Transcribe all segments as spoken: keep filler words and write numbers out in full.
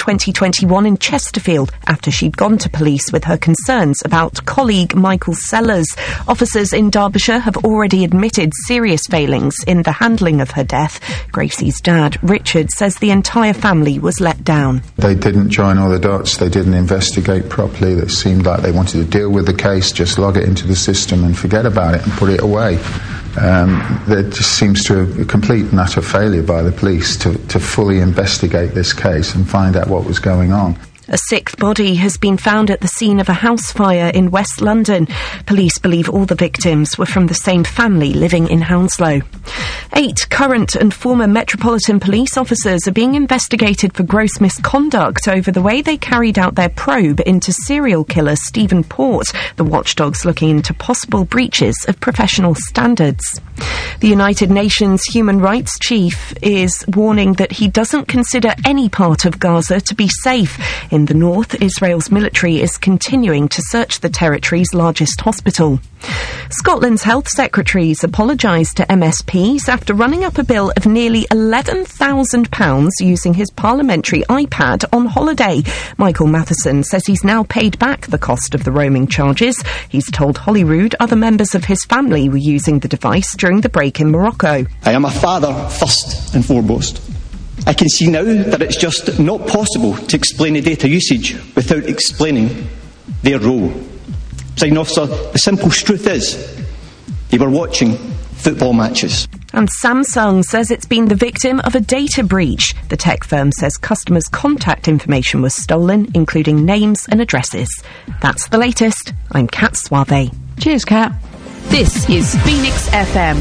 twenty twenty-one in Chesterfield after she'd gone to police with her concerns about colleague Michael Sellers. Officers in Derbyshire have already admitted serious failings in the handling of her death. Gracie's dad, Richard, says the entire family was let down. They didn't join all the dots, they didn't investigate properly. It seemed like they wanted to deal with the case, just log it into the system and forget about it and put it away. Um, there just seems to be a complete and utter failure by the police to, to fully investigate this case and find out what was going on. A sixth body has been found at the scene of a house fire in West London. Police believe all the victims were from the same family living in Hounslow. Eight current and former Metropolitan Police officers are being investigated for gross misconduct over the way they carried out their probe into serial killer Stephen Port. The watchdog's looking into possible breaches of professional standards. The United Nations Human Rights Chief is warning that he doesn't consider any part of Gaza to be safe. In the north, Israel's military is continuing to search the territory's largest hospital. Scotland's health secretaries apologised to M S Ps after running up a bill of nearly eleven thousand pounds using his parliamentary iPad on holiday. Michael Matheson says he's now paid back the cost of the roaming charges. He's told Holyrood other members of his family were using the device during the break in Morocco. I am a father first and foremost. I can see now that it's just not possible to explain the data usage without explaining their role. Signing officer, the simple truth is they were watching football matches. And Samsung says it's been the victim of a data breach. The tech firm says customers' contact information was stolen, including names and addresses. That's the latest. I'm Kat Suave. Cheers, Kat. This is Phoenix F M.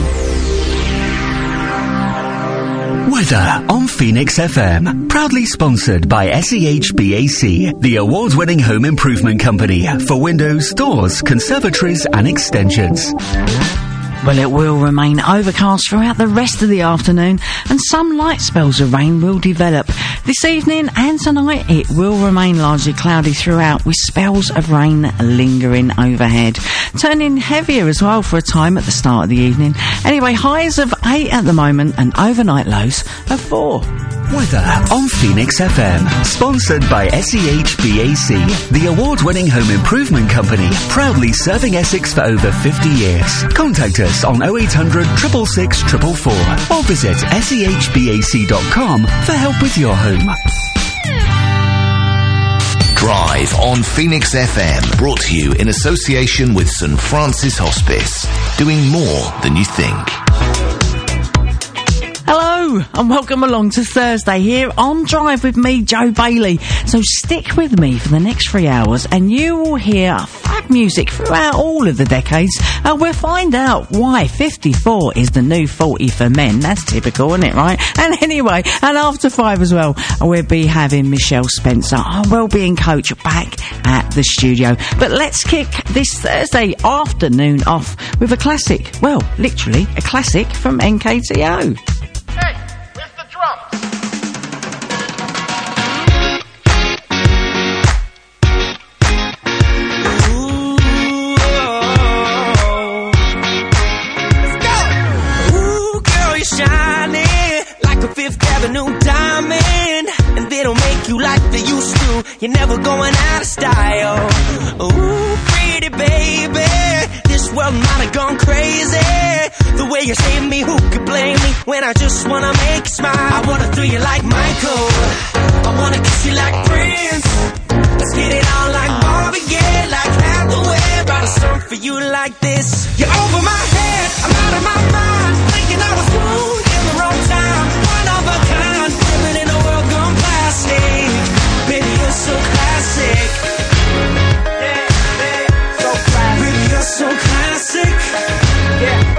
Weather on Phoenix F M, proudly sponsored by S E H B A C, the award-winning home improvement company for windows, doors, conservatories and extensions. Well, it will remain overcast throughout the rest of the afternoon and some light spells of rain will develop. This evening and tonight it will remain largely cloudy throughout with spells of rain lingering overhead. Turning heavier as well for a time at the start of the evening. Anyway, highs of eight at the moment and overnight lows of four. Weather on Phoenix F M, sponsored by S E H B A C, the award-winning home improvement company, proudly serving Essex for over fifty years. Contact us on oh eight hundred, six six six, four four four or visit S E H B A C dot com for help with your home. Drive on Phoenix F M, brought to you in association with St Francis Hospice, doing more than you think. Hello and welcome along to Thursday here on Drive with me, Joe Bailey. So stick with me for the next three hours and you will hear fab music throughout all of the decades and we'll find out why fifty-four is the new forty for men. That's typical, isn't it, right? And anyway, and after five as well, we'll be having Michelle Spencer, our wellbeing coach, back at the studio. But let's kick this Thursday afternoon off with a classic. Well, literally a classic from N K T O. Hey, where's the drums? Ooh, oh. Let's go! Ooh, girl, you're shining like a Fifth Avenue diamond, and they don't make you like they used to. You're never going out of style. Ooh, pretty baby, this world might have gone crazy. The way you save me, who could blame me when I just wanna make you smile? I wanna throw you like Michael, I wanna kiss you like Prince. Let's get it on like Marvin Gaye, like Hathaway. Write a song for you like this. You're over my head, I'm out of my mind, thinking I was cool in the wrong time. One of a kind, living in a world gone plastic. Baby, you're so classic. Yeah, yeah, so classic. Baby, you're so classic. Yeah.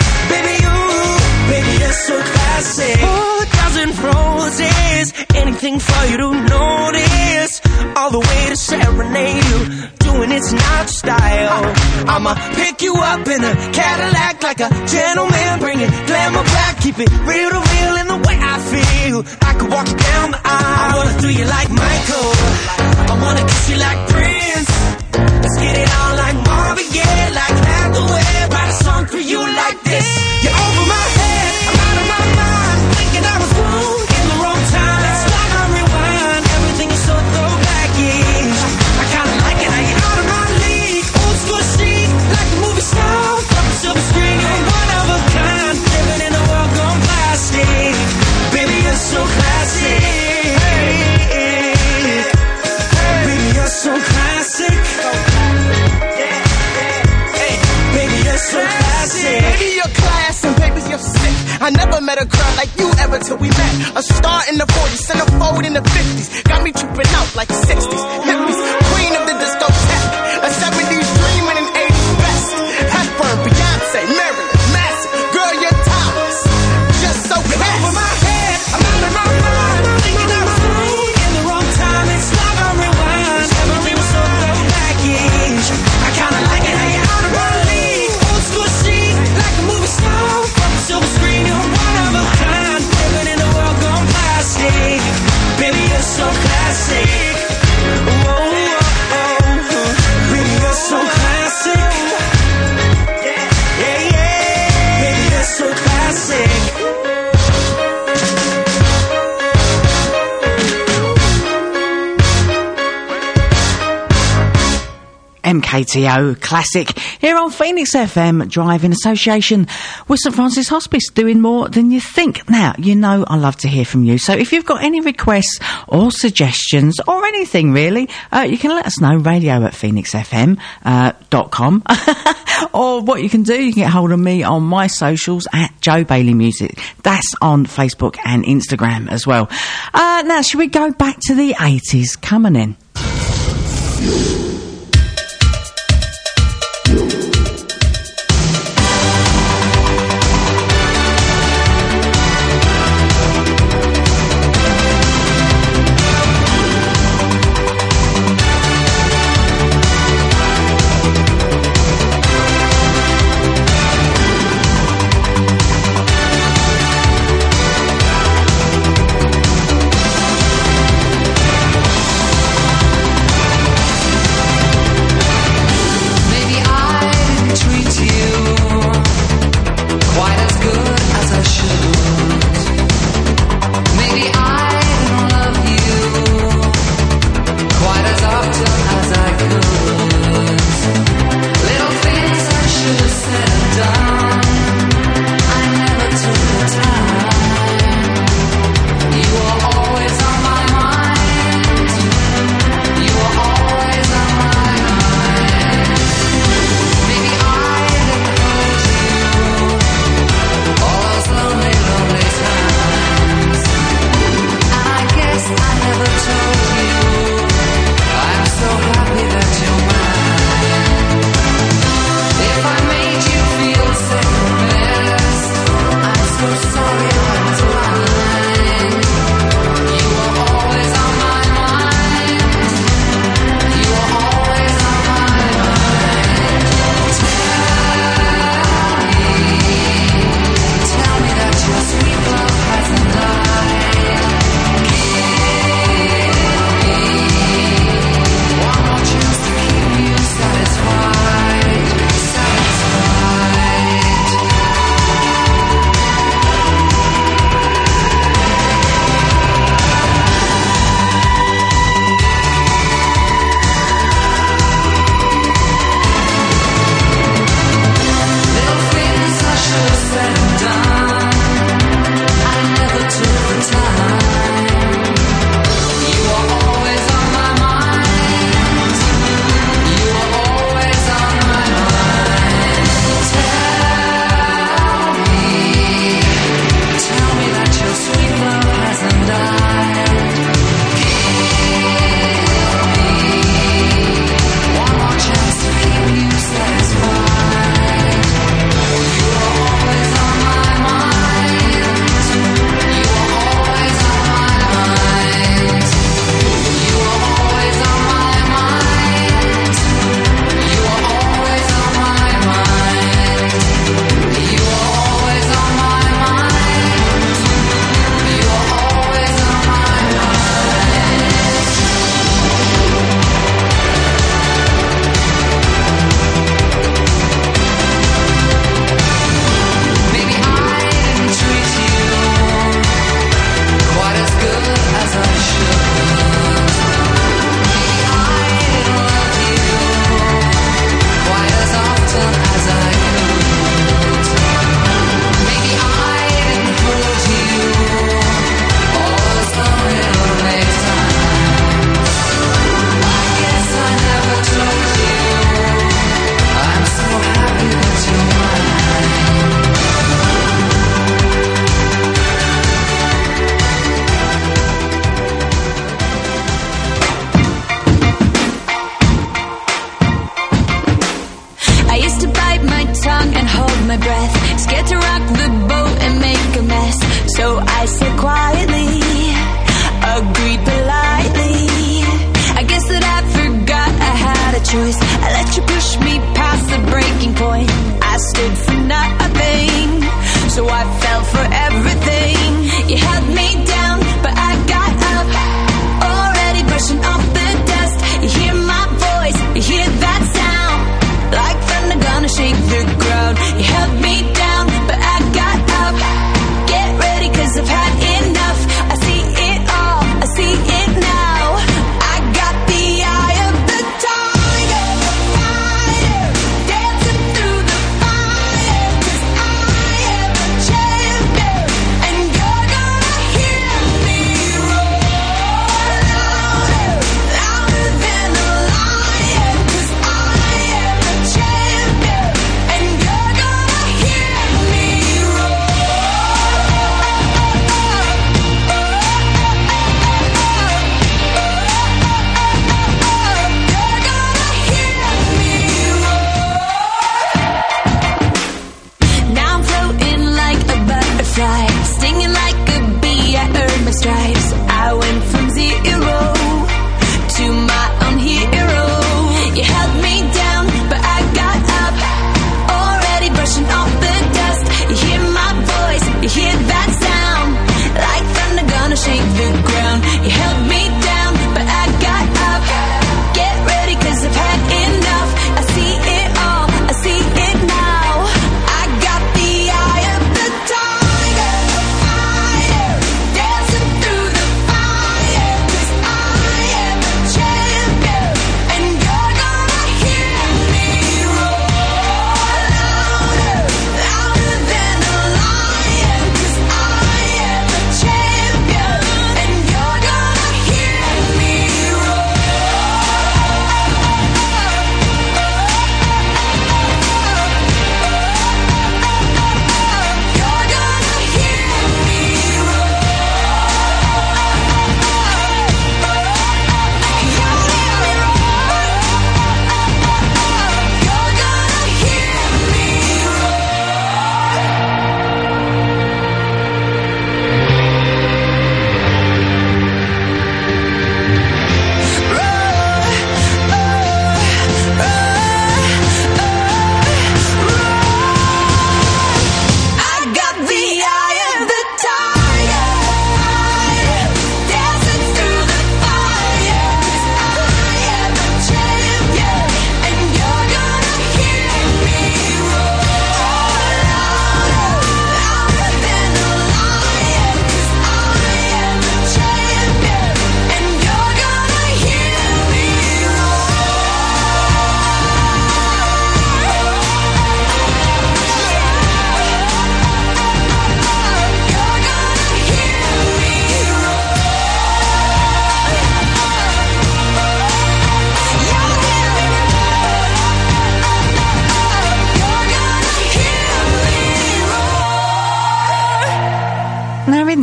So classic. Oh, a dozen roses, anything for you to notice. All the way to serenade you, doing it's not your style. I'ma pick you up in a Cadillac like a gentleman, bring it glamour back, keep it real to real in the way I feel. I could walk you down the aisle. I wanna throw you like Michael, I wanna kiss you like Prince. Let's get it on like Marvin Gaye, like Hathaway. Write a song for you like this. You're over my head, I was cool in the wrong time. Let's start and rewind. Everything is we met. A star in the forties, centerfold in the fifties. Got me tripping out like sixties. Hippies, queen of the discotheque. A seventies dream and an eighties best. Hepburn, Beyonce, Marilyn, Massive. Girl, you're timeless. Just so classy. Over my head, I'm out of my mind. Thinking I was wrong in the wrong time. It's like a rewind. Memory was so throwback-ish. I kinda like it how you're out of my league. Old school chic, like a movie star. From the silver screen, you're one of a kind. Living in a world gone plastic. Baby, you're so classic. Whoa, whoa, whoa. Baby, you're so classic. Yeah, yeah, yeah. Baby, you're so classic. M K T O Classic here on Phoenix F M, Drive in association with St Francis Hospice, doing more than you think. Now, you know I love to hear from you, so if you've got any requests or suggestions or anything really, uh, you can let us know, radio at phoenix f m dot com. Or what you can do, you can get hold of me on my socials at Joe Bailey Music. That's on Facebook and Instagram as well. Uh, now, should we go back to the eighties? Coming in.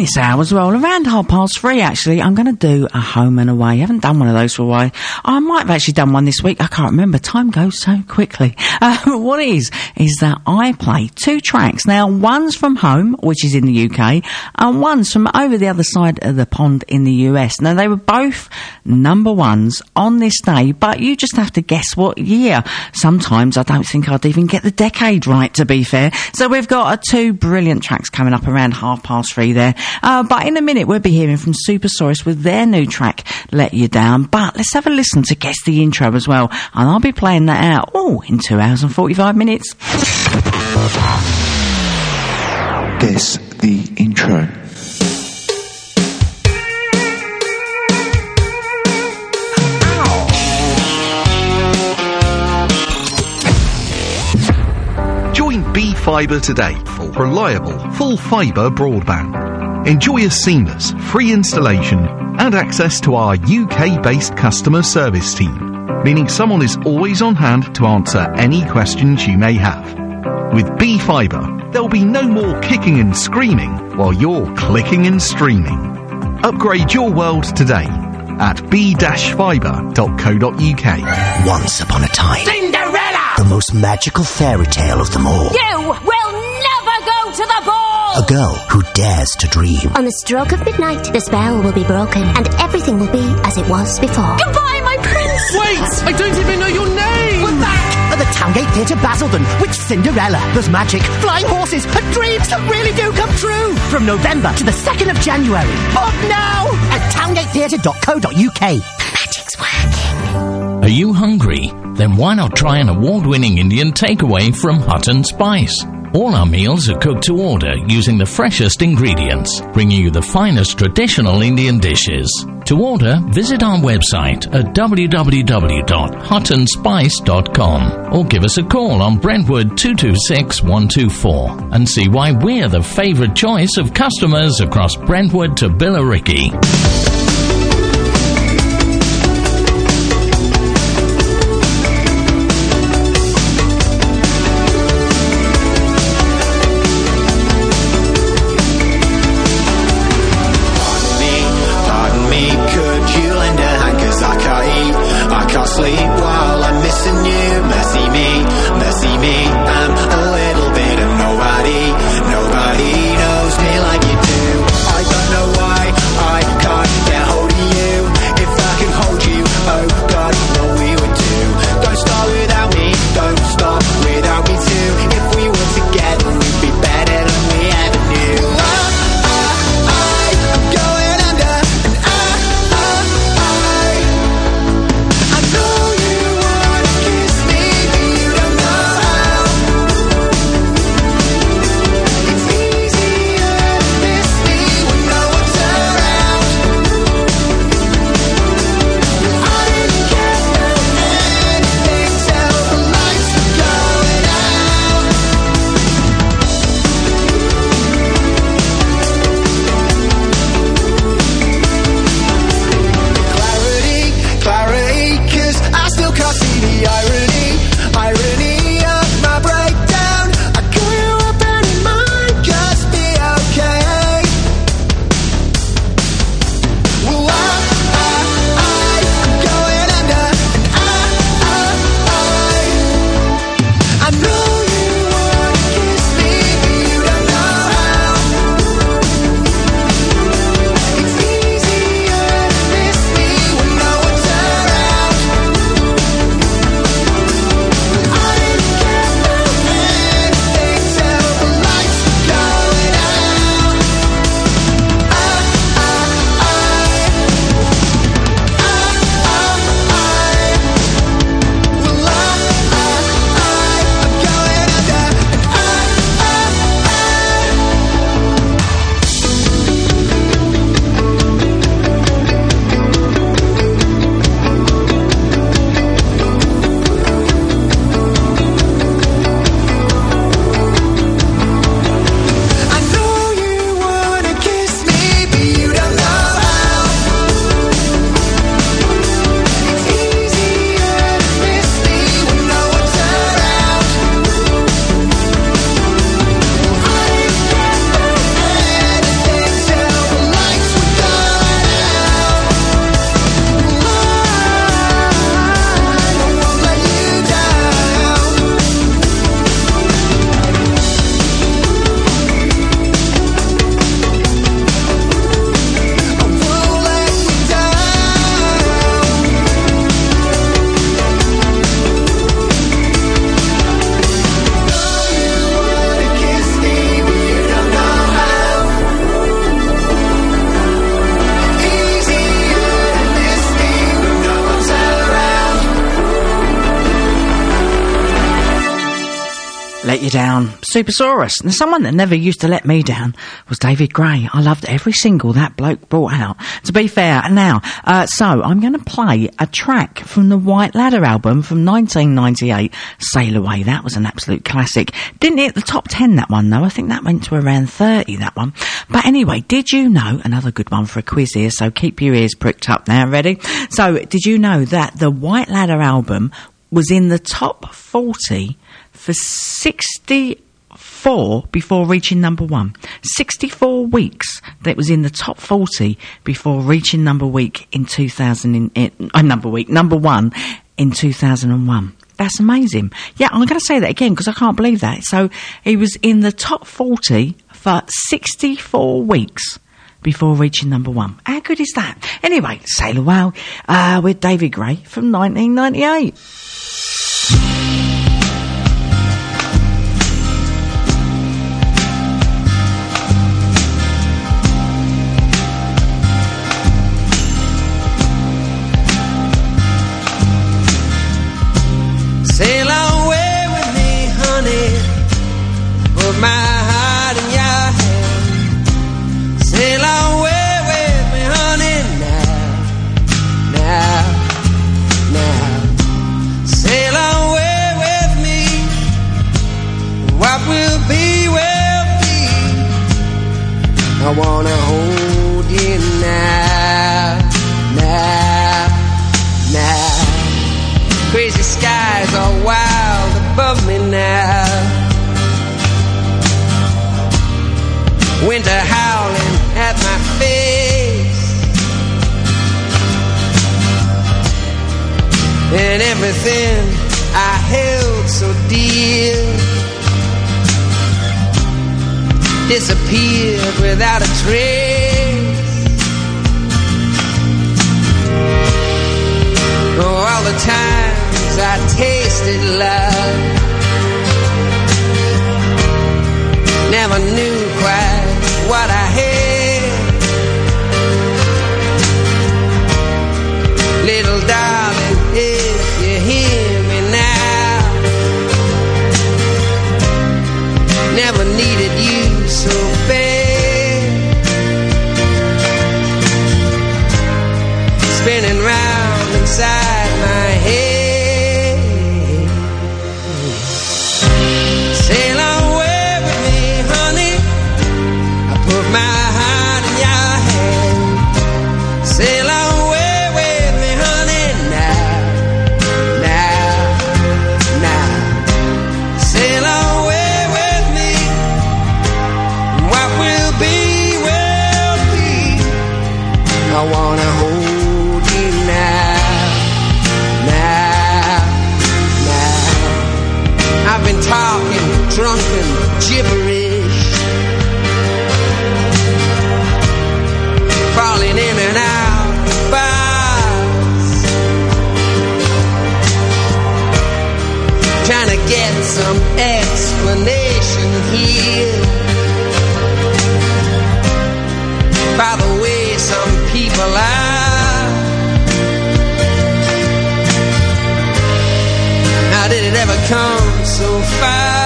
this hour as well. Around half past three, actually, I'm going to do a home and away. I haven't done one of those for a while. I might have actually done one this week. I can't remember. Time goes so quickly. Uh, what it is, is that I play two tracks. Now, one's from home, which is in the U K, and one's from over the other side of the pond in the U S. Now, they were both number ones on this day, but you just have to guess what year. Sometimes I don't think I'd even get the decade right, to be fair. So we've got uh, two brilliant tracks coming up around half past three there. Uh, but in a minute, we'll be hearing from Supersaurus with their new track, Let You Down. But let's have a listen to Guess the Intro as well. And I'll be playing that out, oh, in two hours and forty-five minutes. Guess the Intro. Join B Fibre today for reliable, full fibre broadband. Enjoy a seamless, free installation and access to our U K-based customer service team, meaning someone is always on hand to answer any questions you may have. With B Fibre, there'll be no more kicking and screaming while you're clicking and streaming. Upgrade your world today at b dash fibre dot co dot u k. Once upon a time, Cinderella! the most magical fairy tale of them all. You will never go to the ball! A girl who dares to dream. On the stroke of midnight, the spell will be broken, and everything will be as it was before. Goodbye, my prince! Wait! I don't even know your name! We're back at the Towngate Theatre, Basildon, with Cinderella. There's magic, flying horses, and dreams that really do come true. From November to the second of January. Book now at towngate theatre dot co dot u k. The magic's working. Are you hungry? Then why not try an award-winning Indian takeaway from Hut and Spice? All our meals are cooked to order using the freshest ingredients, bringing you the finest traditional Indian dishes. To order, visit our website at w w w dot hut and spice dot com or give us a call on Brentwood two two six one two four and see why we're the favourite choice of customers across Brentwood to Billericay. Sleep while I'm missing you. Mercy me, mercy me. I'm a little bit of nobody. Nobody knows me like you do. I don't know why I can't Let You Down, Supersaurus. And someone that never used to let me down was David Gray. I loved every single that bloke brought out, to be fair. Now, uh, so I'm going to play a track from the White Ladder album from nineteen ninety-eight, Sail Away. That was an absolute classic. Didn't hit the top ten, that one, though. I think that went to around thirty, that one. But anyway, did you know, another good one for a quiz here, so keep your ears pricked up now, ready? So, did you know that the White Ladder album was in the top forty for sixty-four before reaching number one. sixty-four weeks that was in the top forty before reaching number week in two thousand, in, in, uh, number week, number one in two thousand one. That's amazing. Yeah, I'm going to say that again because I can't believe that. So he was in the top forty for sixty-four weeks before reaching number one. How good is that? Anyway, Sail Away uh, with David Gray from nineteen ninety-eight. Sail away with me, honey. Put my heart in your hand. Sail away with me, honey, now, now, now. Sail away with me. What will be, will be. I wanna hold you now, now, now. Crazy skies are wild above me now. Winter howling at my face, and everything I held so dear disappeared without a trace. Oh, all the times I tasted love, never knew quite what I had. Little darling, if you hear me now, never needed you so bad. Spinning round inside my head. Sail away with me, honey. I put my heart in your hand. Sail away with me, honey, now, now, now. Sail away with me. What will be, will be. I wanna hold you now, now, now. I've been talking drunken gibberish, falling in and out of bars, trying to get some explanation here by the way some people are. How did it ever come so far?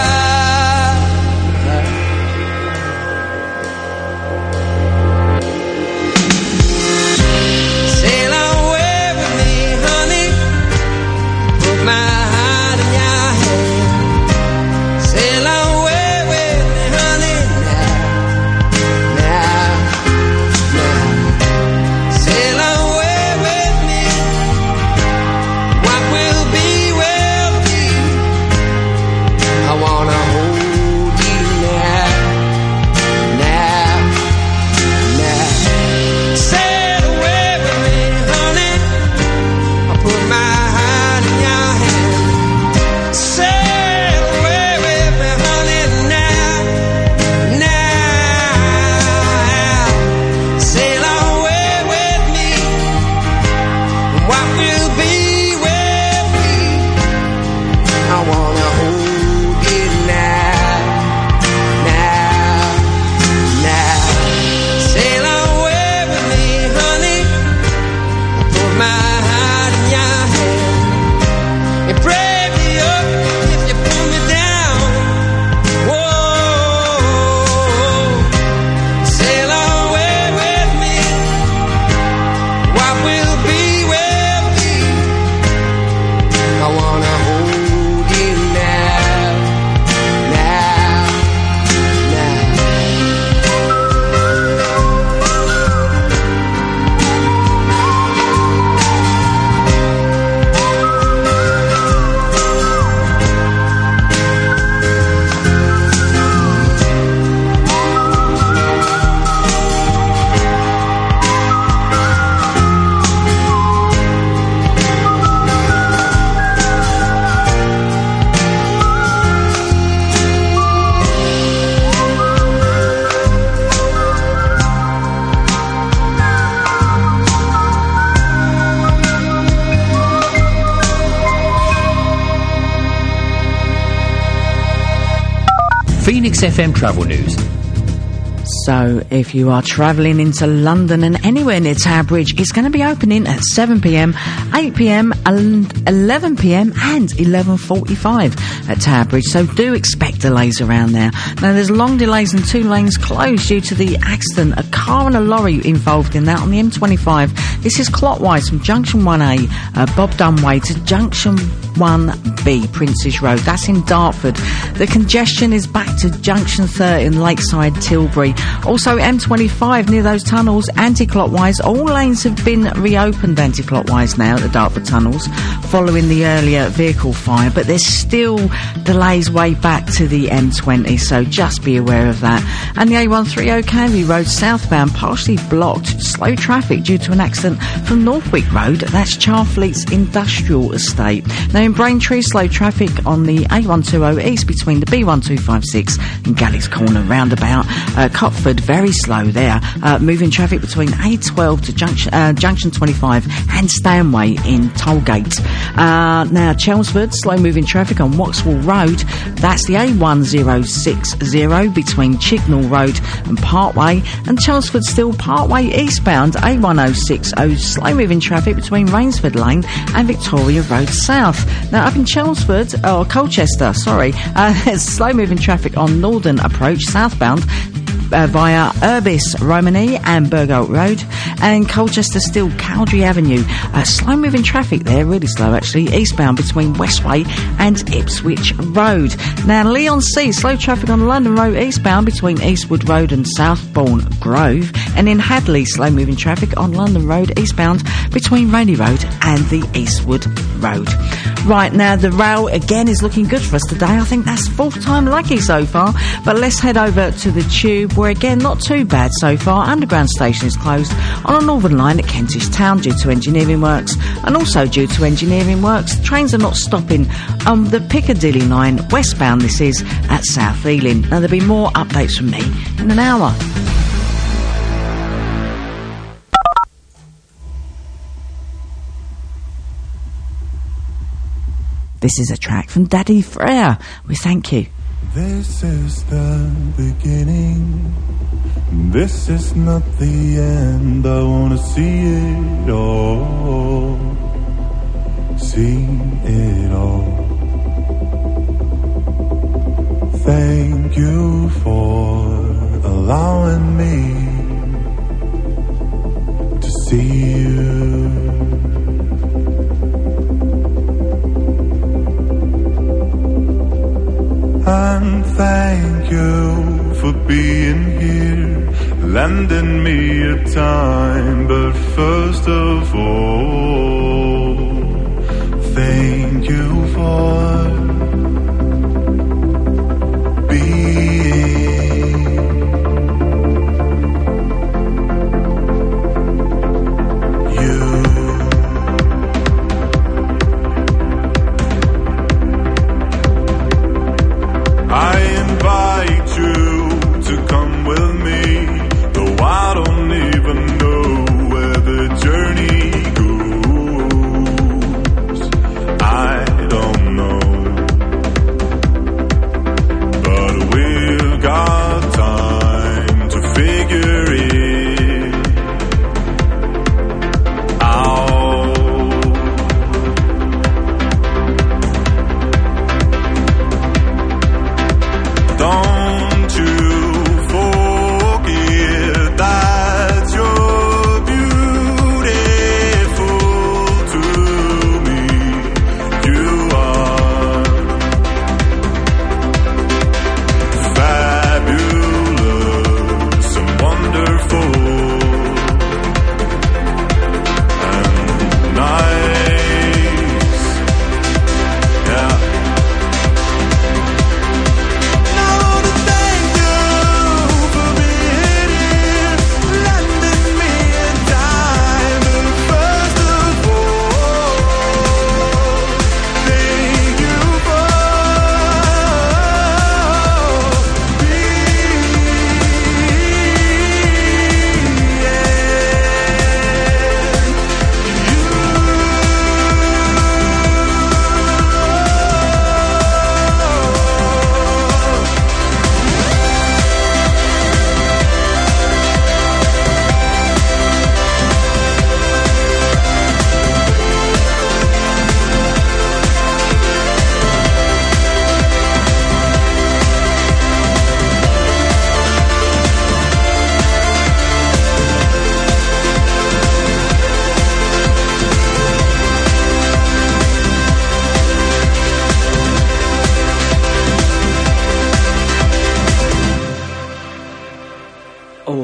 Sail away with me, honey. Put my heart in your hand. Sail away with me, honey, now, now, now. Sail away with me. What will be, will be. I want Phoenix F M Travel News. So, if you are travelling into London and anywhere near Tower Bridge, it's going to be opening at seven p m, eight p m, eleven p m and eleven forty-five at Tower Bridge, so do expect delays around there. Now, there's long delays and two lanes closed due to the accident, a car and a lorry involved in that on the M twenty-five. This is clockwise from Junction one A, uh, Bob Dunway, to Junction one B, Princes Road. That's in Dartford. The congestion is back to Junction thirty in Lakeside, Tilbury. Also, M twenty-five near those tunnels, anti-clockwise. All lanes have been reopened anti-clockwise now at the Dartford tunnels following the earlier vehicle fire, but there's still delays way back to the M twenty, so just be aware of that. And the A one thirty Canby Road southbound partially blocked, slow traffic due to an accident from Northwick Road. That's Charfleet's Industrial Estate. Now in Braintree, slow traffic on the A one twenty east between the B one two five six and Galleys Corner roundabout. Uh, Cotford, very slow there. Uh, moving traffic between A twelve to Junction, uh, Junction twenty-five and Stanway in Tollgate. Uh, now, Chelmsford, slow moving traffic on Waxwell Road. That's the A one zero six zero between Chignall Road and Parkway. And Chelmsford still Parkway eastbound, A one oh six oh, slow moving traffic between Rainsford Lane and Victoria Road South. Now, up in Chelmsford, or Colchester, sorry, uh, there's slow moving traffic on Northern Approach southbound, Uh, via Urbis, Romany and Burgolt Road, and Colchester still Cowdrey Avenue. Uh, slow moving traffic there, really slow actually, eastbound between Westway and Ipswich Road. Now Leon C, slow traffic on London Road eastbound between Eastwood Road and Southbourne Grove, and in Hadley, slow moving traffic on London Road eastbound between Rainey Road and the Eastwood Road. Right, now the rail again is looking good for us today. I think that's fourth time lucky so far, but let's head over to the Tube, where again not too bad so far. Underground station is closed on a Northern Line at Kentish Town due to engineering works, and also due to engineering works trains are not stopping on the Piccadilly line westbound. This is at South Ealing. Now there'll be more updates from me in an hour. This is a track from Daddy Frere. We thank you. This is the beginning. This is not the end. I wanna see it all. See it all. Thank you for allowing me to see you. And thank you for being here, lending me your time. But first of all, thank you for being you. I invite you to come with me, though I don't even know where the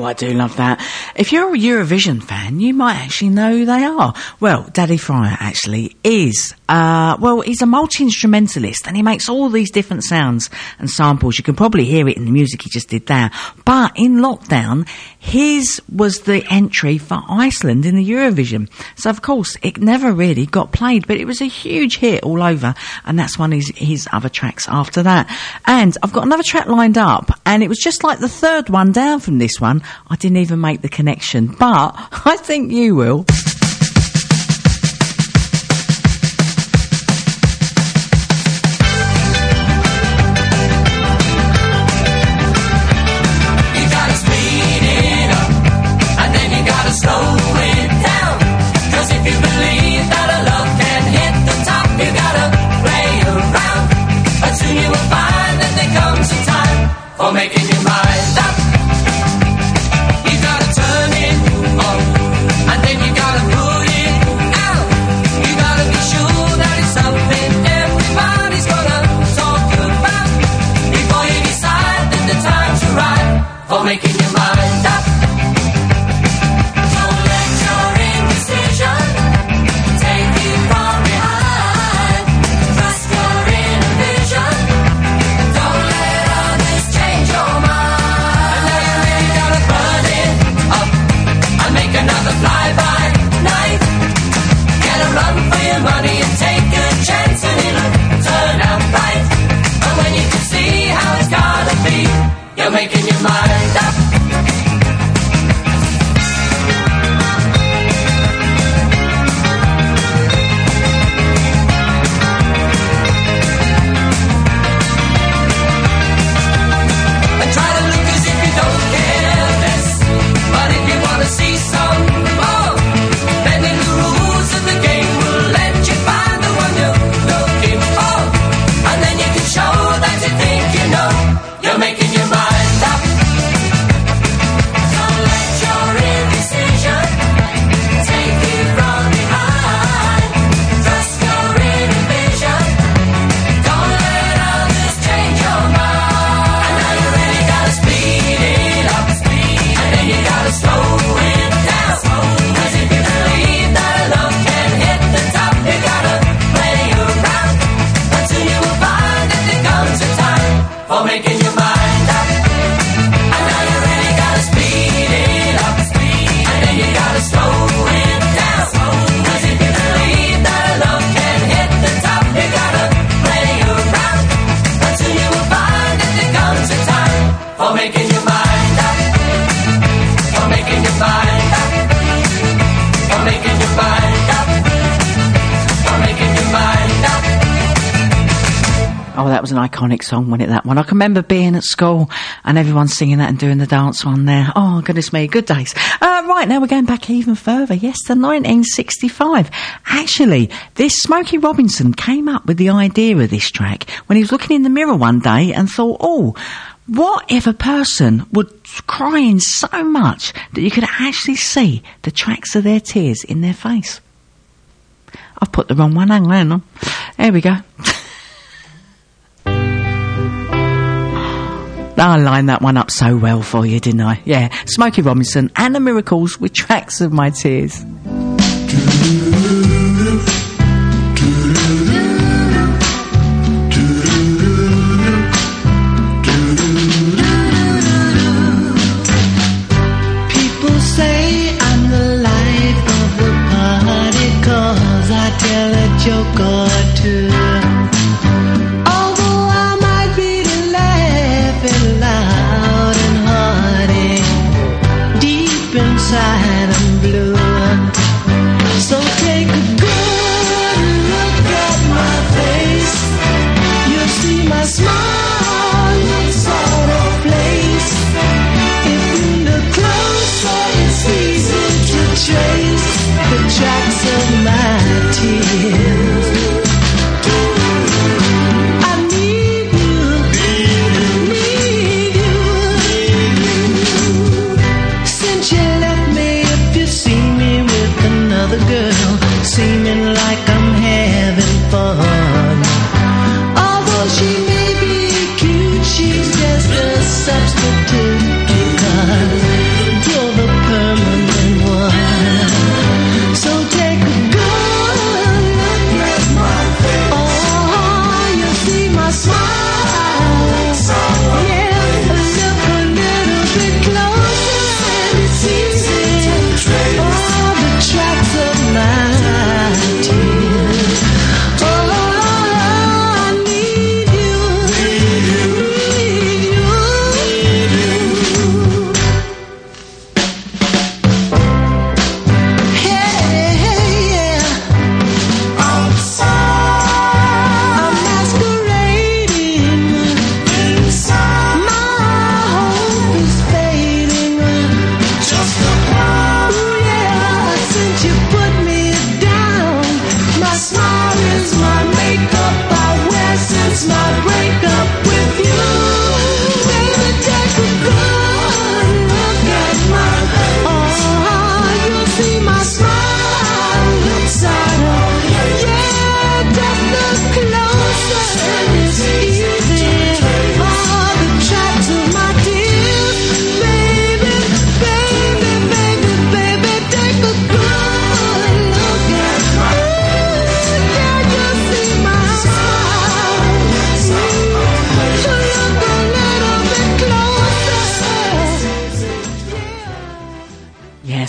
I do love that. If you're a Eurovision fan, you might actually know who they are. Well, Daddy Fryer actually is, uh, well, he's a multi-instrumentalist and he makes all these different sounds and samples. You can probably hear it in the music he just did there. But in lockdown, his was the entry for Iceland in the Eurovision. So, of course, it never really got played, but it was a huge hit all over, and that's one of his, his other tracks after that. And I've got another track lined up, and it was just like the third one down from this one. I didn't even make the connection, but I think you will. For making your mind up, you gotta turn it on, and then you gotta put it out. You gotta be sure that it's something everybody's gonna talk about before you decide that the time's right for making your mind up. Don't let your indecision take you from behind. Trust your inner vision. Don't let others change your mind. And now you really gotta burn it up and make another fly-by night. Get a run for your money and take a chance and it'll turn out right. And when you can see how it's gotta be, you're making your mind up. And try to look as if you don't care less. But if you wanna see some more, bending the rules of the game will let you find the one you're looking for. And then you can show that you think you know you're making your mind up. Don't let your indecision take you from behind. Trust your inner vision. Don't let others change your mind. And now you really gotta speed it up, and then you gotta slow it down. Cause if you believe that love can hit the top, you gotta play around until you will find that there comes a time for making your mind up. And now you really gotta speed it up, and then you gotta slow it down. Cause if you believe that love can hit the top, you gotta play around until you will find that there comes a time for making your mind up. For making your mind up. For making your mind up. For making your mind up. Oh, that was an iconic song, wasn't it, that one? I can remember being at school and everyone singing that and doing the dance one there. Oh, goodness me, good days. Uh, right, now we're going back even further. Yes, to nineteen sixty-five. Actually, this Smokey Robinson came up with the idea of this track when he was looking in the mirror one day and thought, oh, what if a person would cry in so much that you could actually see the tracks of their tears in their face? I've put the wrong one, hang on, hang on. There we go. I lined that one up so well for you, didn't I? Yeah, Smokey Robinson and the Miracles with Tracks of My Tears. People say I'm the life of the party 'cause I tell a joke or two. Inside I'm blue, so take a good look at my face. You'll see my smile inside a place. If you look closer, it's easy to trace the tracks of my tears.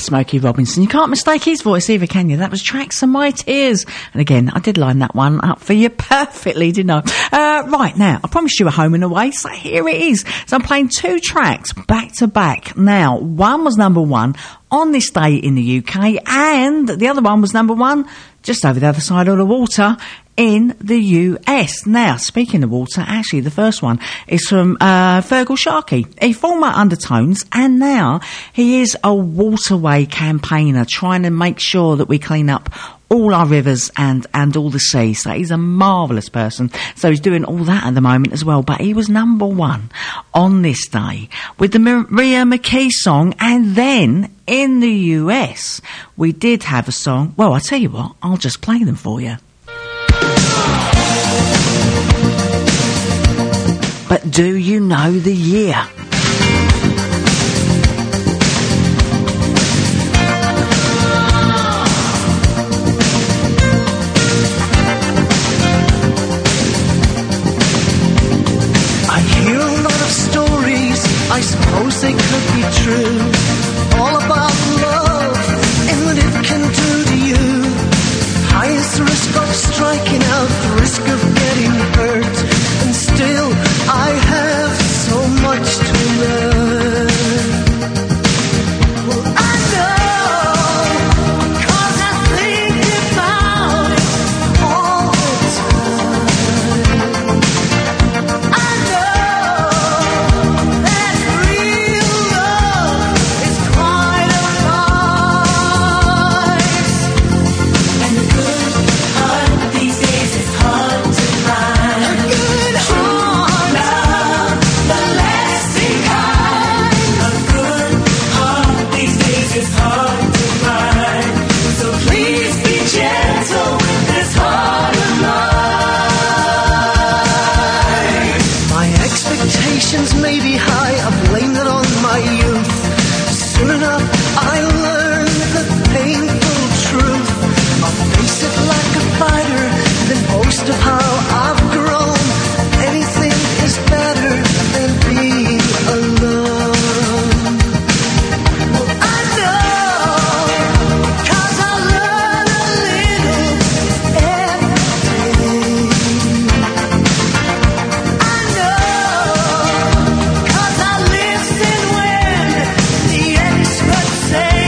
Smokey Robinson. You can't mistake his voice either, can you? That was Tracks of My Tears. And again, I did line that one up for you perfectly, didn't I? Uh, right, now, I promised you a home and away, so here it is. So I'm playing two tracks back to back. Now, one was number one on this day in the U K, and the other one was number one just over the other side of the water in the U S. Now, speaking of water, actually the first one is from uh, Fergal Sharkey, a former Undertones, and now he is a waterway campaigner trying to make sure that we clean up all our rivers and, and all the seas. So he's a marvellous person. So he's doing all that at the moment as well. But he was number one on this day with the Maria McKee song. And then in the U S, we did have a song. Well, I'll tell you what, I'll just play them for you. But do you know the year? I hear a lot of stories, I suppose they could be true, all about love and what it can do to you. Highest risk of striking out, the risk of getting hurt, and still I have so much to learn. Well, I know, 'cause I think about it all the time. I know that real love is quite a price, and a good heart these days is hard to find. A good heart, love, the lasting kind. A good heart these days is hard to find. So please be gentle with this heart of mine. My expectations may be high, I blame it on my youth. Soon enough I learned the painful truth. I'll face it like a fighter, then boast of how I've grown. Anything is better than being alone. Well, I know, 'cause I learn a little every day. I know, 'cause I listen when the experts say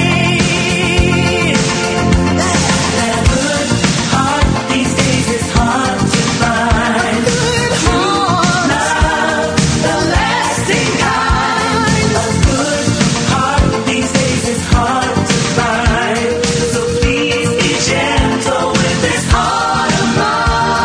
that that good heart these days is hard to find. Good heart, love, the lasting kind. A good heart these days is hard to find. So please be gentle with this heart of mine.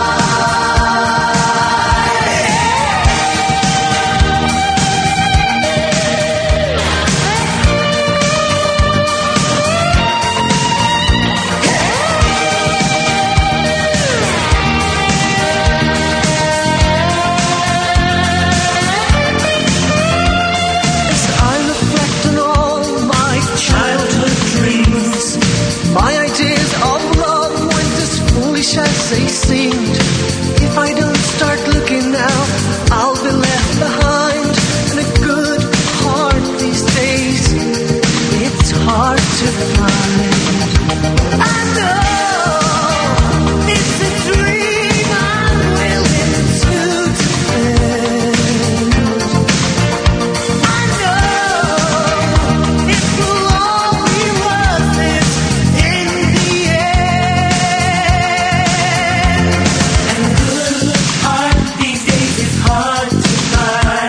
As I reflect on all my childhood dreams, my ideas of love went as foolish as they seemed. If I don't start looking now, I'll be left behind. And a good heart these days, it's hard to find. I know it's a dream I'm willing to defend. I know it will all be worth it in the end. And a good heart these days is hard to find.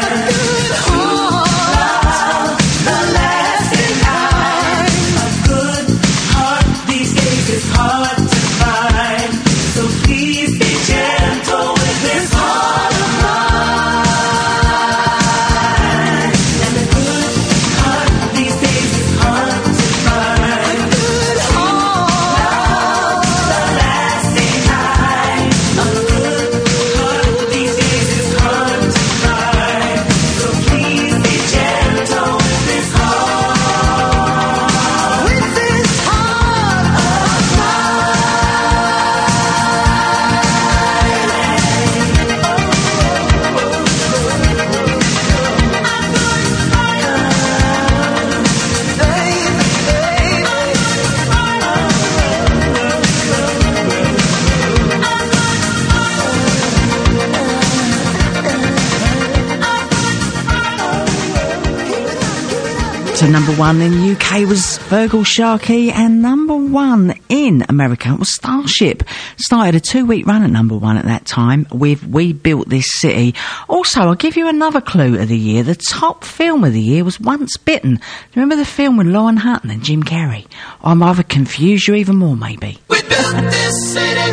to number one in the U K was Virgil Sharkey, and number one in America was Starship. Started a two-week run at number one at that time with We Built This City. Also, I'll give you another clue of the year. The top film of the year was Once Bitten. Do you remember the film with Lauren Hutton and Jim Carrey? I might have confused you even more, maybe. We built this city.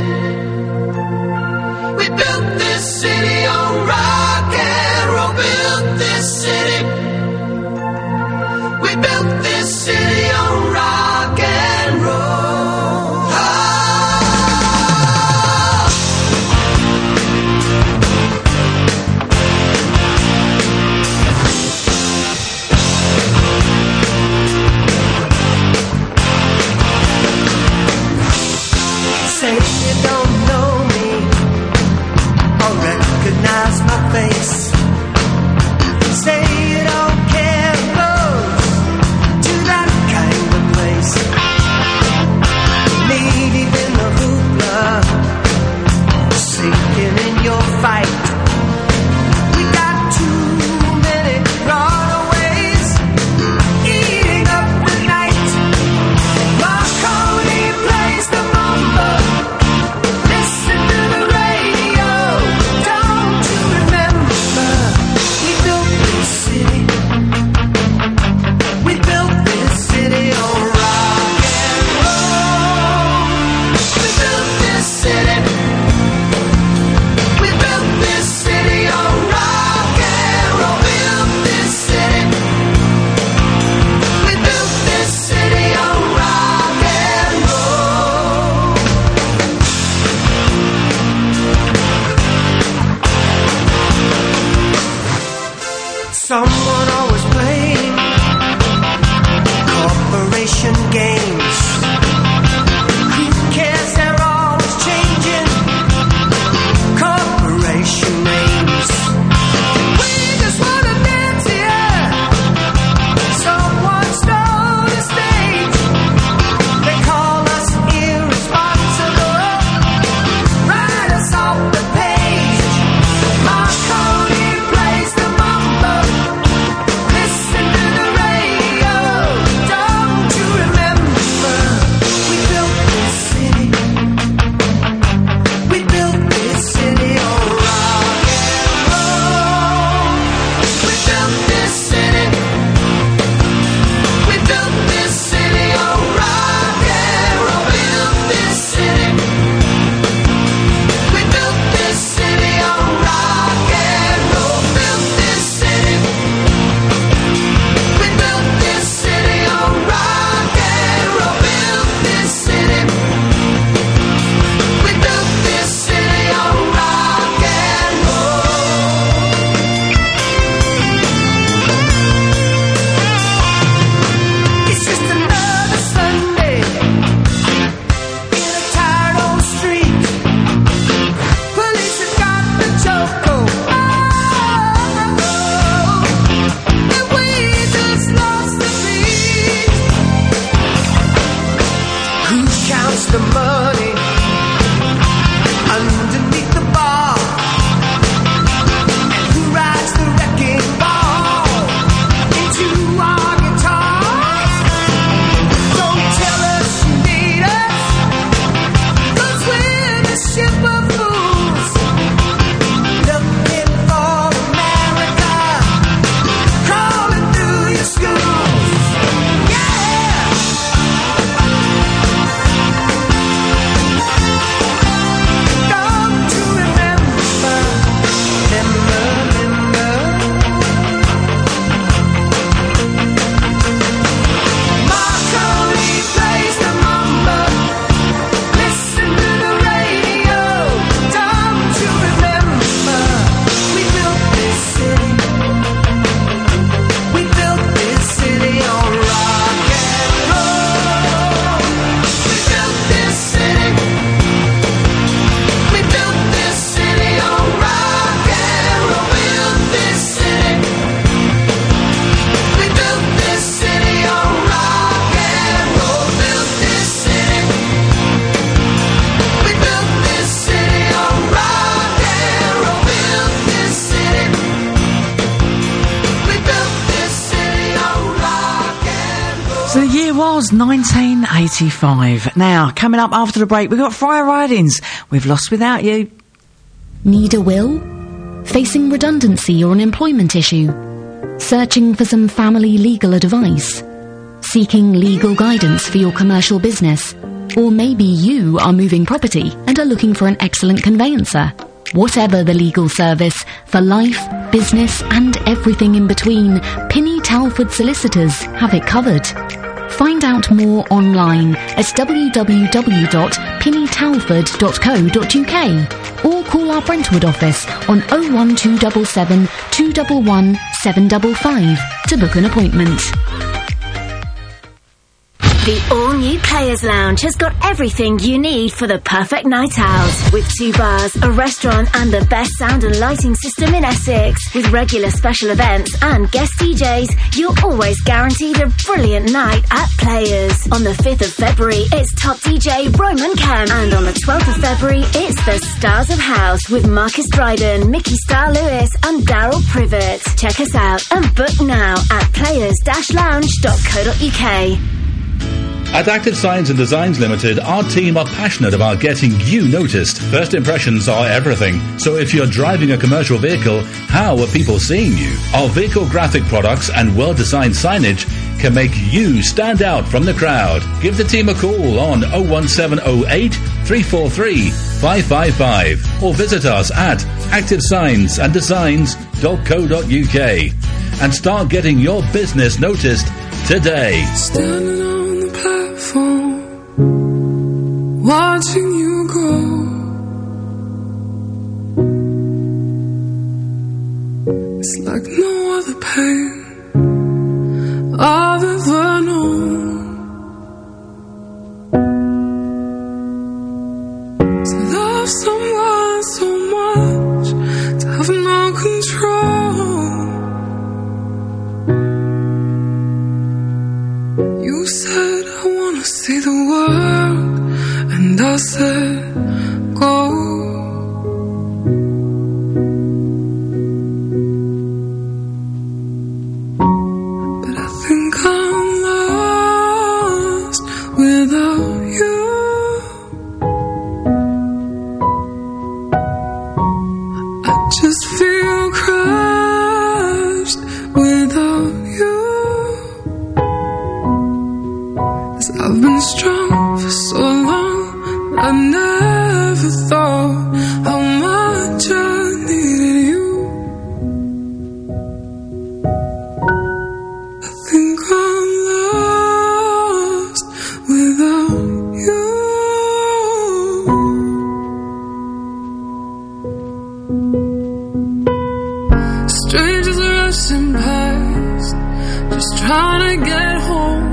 We built this city on rock and roll. Built this city. We built this city on rock and roll. Ah. Say you don't know me or recognize my face. Say you don't care close to that kind of place. Need even the hoopla sinking in your fight. We got too many runaways eating up the night. Marconi plays the rumba. Listen to the radio. Don't you remember? We built this city. We built this city on rock and roll. We built this city. We built this city on rock and roll. Built this city. We built this city on rock and roll. Someone always playing corporation games. Who cares? They're always changing corporation names. We just wanna dance here. Someone stole the stage. They call us irresponsible. Write us off the page. Marconi plays the mambo. was nineteen eighty-five. Now, coming up after the break, we've got Friar Ridings. We've Lost Without You. Need a will? Facing redundancy or an employment issue? Searching for some family legal advice? Seeking legal guidance for your commercial business? Or maybe you are moving property and are looking for an excellent conveyancer? Whatever the legal service, for life, business and everything in between, Pinny Talford Solicitors have it covered. Find out more online at w w w dot pinny talford dot co dot u k or call our Brentwood office on oh one two seven seven, two one one, seven five five to book an appointment. The all-new Players Lounge has got everything you need for the perfect night out. With two bars, a restaurant and the best sound and lighting system in Essex. With regular special events and guest D Js, you're always guaranteed a brilliant night at Players. On the fifth of February, it's top D J Roman Kemp. And on the twelfth of February, it's the Stars of House with Marcus Dryden, Mickey Star Lewis and Daryl Privet. Check us out and book now at players dash lounge dot co dot u k. At Active Signs and Designs Limited, our team are passionate about getting you noticed. First impressions are everything. So if you're driving a commercial vehicle, how are people seeing you? Our vehicle graphic products and well-designed signage can make you stand out from the crowd. Give the team a call on oh one seven oh eight, three four three, five five five or visit us at active signs and designs dot co dot u k and start getting your business noticed today. Standing on the platform, watching you go. It's like no other pain I've ever known. To love someone so much, to have no control. You said I wanna see the world, and I said go. But I think I'm lost without you. I just feel crushed without you. I've been strong for so long, I never thought how much I needed you. I think I'm lost without you. Strangers rushing past, just trying to get home.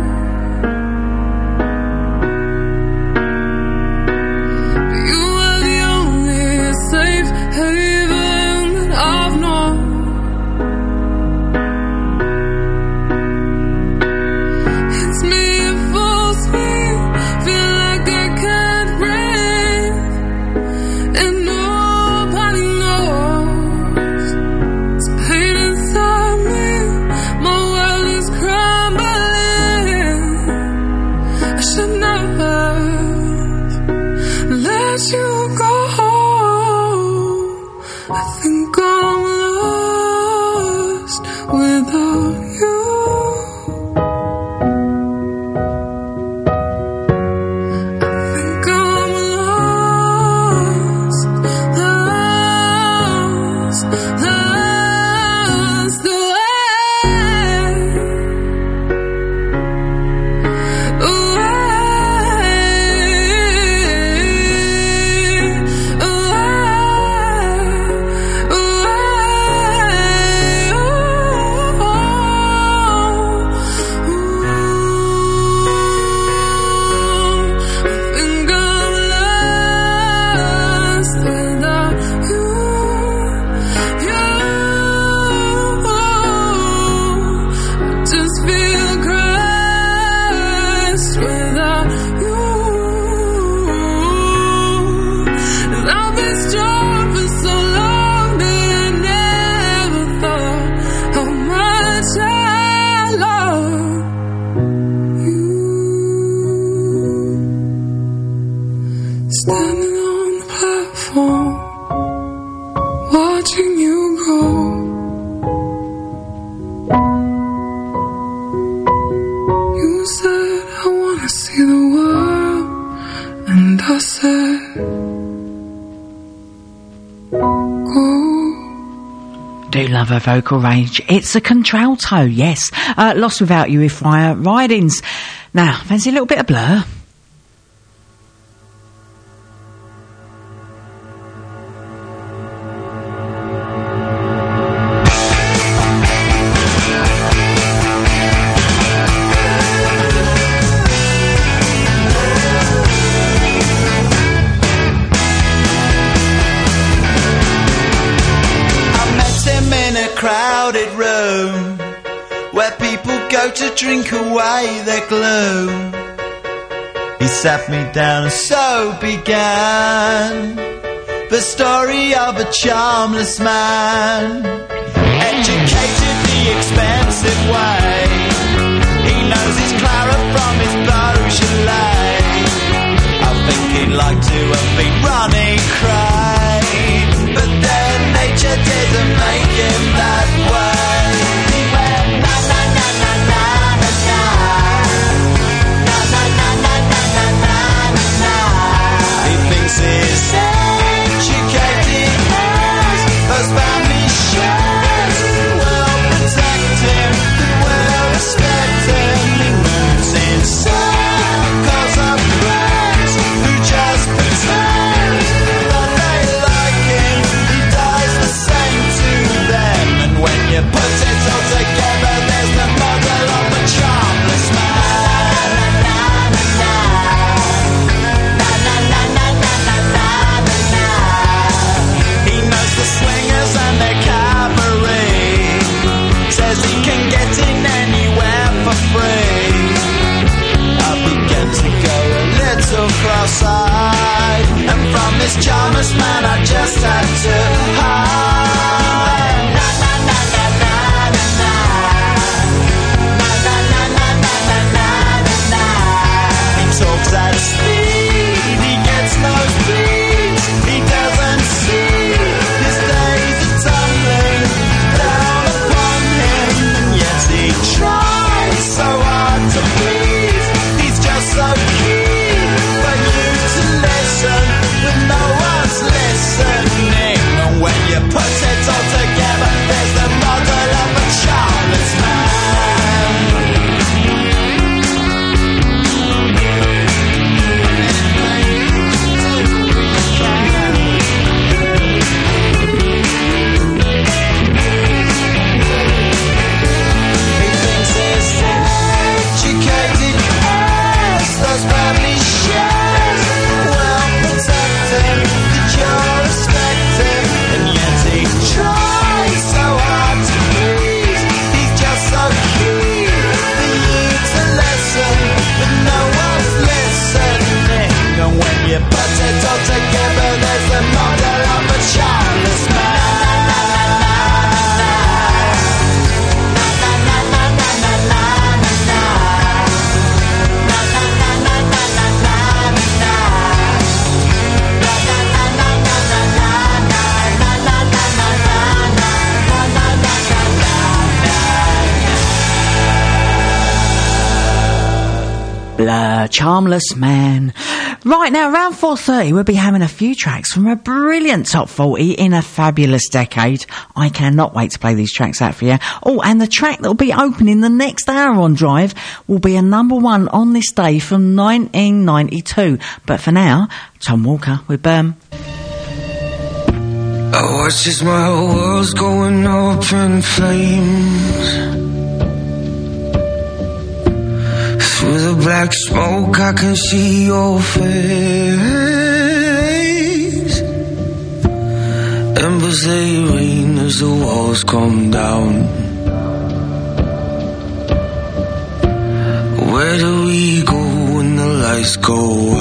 phone, watching you go. You said I wanna see the world, and I said go. Do love her vocal range. It's a contralto, yes. Uh, Lost Without You with Fire Ridings. Now, fancy a little bit of Blur? To drink away their gloom, he sat me down and so began the story of a charmless man, educated the expensive way. He knows his Clara from his Beaujolais. I think he'd like to have been Ronnie Cray, but then nature didn't make him that way. He went na na na na na. Is educated as those family shares will protect him, will respect him. He moves in circles of friends who just pretend that they like him. He does the same to them, and when you put it all together, there's the model of a charmless man. The swingers and their cabaret, says he can get in anywhere for free. I began to go a little cross-eyed, and from this charmless man I just had to hide. Na na na na na na na. Na na na na na na na na. He talks at speed, he gets no speed, he doesn't see. So hard to please, he's just so keen for you to listen when no one's listening. And when you put it all together, there's the model of a charmless you put it all together, there's the model of a charmless man. Na na na na na na na na na. Na na na na na na na na na. Na na na na na na na na na na na na na na. Blur, Charmless Man. Right now, around four thirty, we'll be having a few tracks from a brilliant top forty in a fabulous decade. I cannot wait to play these tracks out for you. Oh, and the track that will be opening the next hour on Drive will be a number one on this day from nineteen ninety-two. But for now, Tom Walker with Burn. I watch as my world's going up in flames. Through the black smoke I can see your face. Embers they rain as the walls come down. Where do we go when the lights go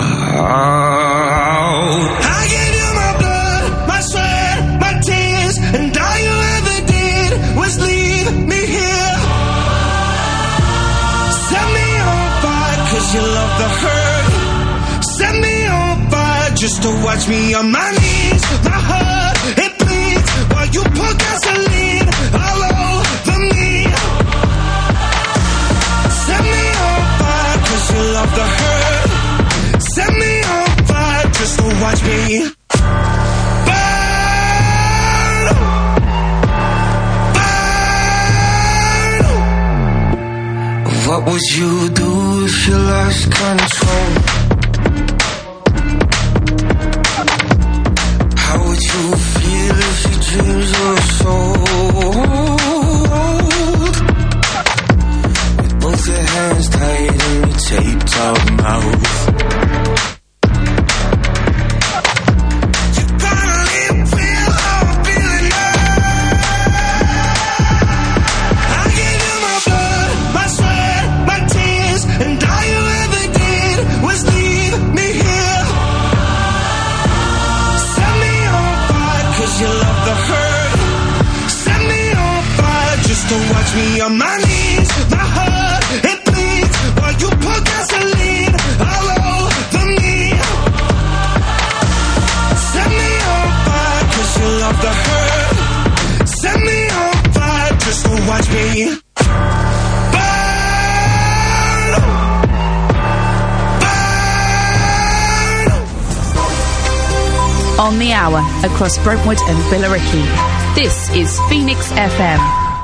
out? I gave you my blood, my sweat, my tears, and all you ever did was leave me here. Set me on fire 'cause you love the hurt. Set me on fire just to watch me on my knees. My heart, it bleeds while you pour gasoline all over me. Set me on fire cause you love the hurt. Set me on fire just to watch me burn. Burn. What would you do if you lost control? How would you feel if your dreams were sold? With both your hands tied and your taped up mouth. You gotta live real how I'm feeling now. I gave you my blood, my sweat, my tears, and all you ever did was leave me here. You love the hurt. Set me on fire just to watch me on my knees. My heart, it bleeds while you pour gasoline all over me. Set me on fire cause you love the hurt. Set me on fire just to watch me On the hour across Brentwood and Billericay. This is Phoenix F M.